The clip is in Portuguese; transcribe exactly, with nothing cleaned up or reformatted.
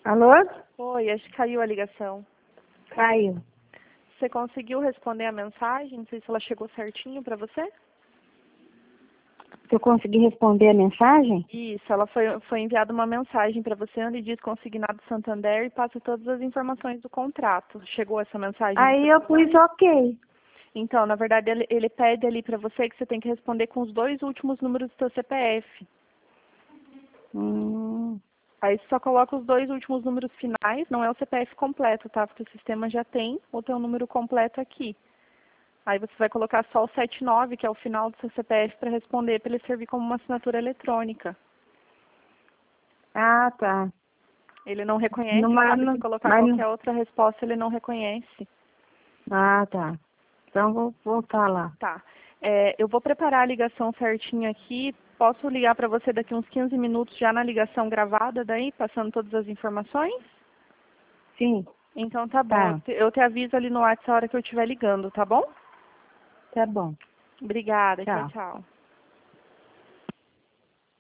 Alô? Oi, acho que caiu a ligação. Caiu. Você conseguiu responder a mensagem? Não sei se ela chegou certinho para você. Eu consegui responder a mensagem? Isso, ela foi, foi enviada uma mensagem para você onde diz consignado Santander e passa todas as informações do contrato. Chegou essa mensagem? Aí eu pus ok. Então, na verdade, ele, ele pede ali para você que você tem que responder com os dois últimos números do seu C P F. Hum, Aí você só coloca os dois últimos números finais, não é o C P F completo, tá? Porque o sistema já tem o teu número completo aqui. Aí você vai colocar só o setenta e nove, que é o final do seu C P F, para responder, para ele servir como uma assinatura eletrônica. ah, tá. Ele não reconhece, Numa, sabe? Se no, colocar mas, no- qualquer outra resposta, ele não reconhece. ah, tá. Então vou voltar lá. Tá. É, eu vou preparar a ligação certinho aqui. Posso ligar para você daqui uns quinze minutos já na ligação gravada daí, passando todas as informações? Sim, Então tá bom. Eu tá. te, eu te aviso ali no WhatsApp a hora que eu estiver ligando, tá bom? Tá bom. Obrigada. Tchau, Tchau. tchau.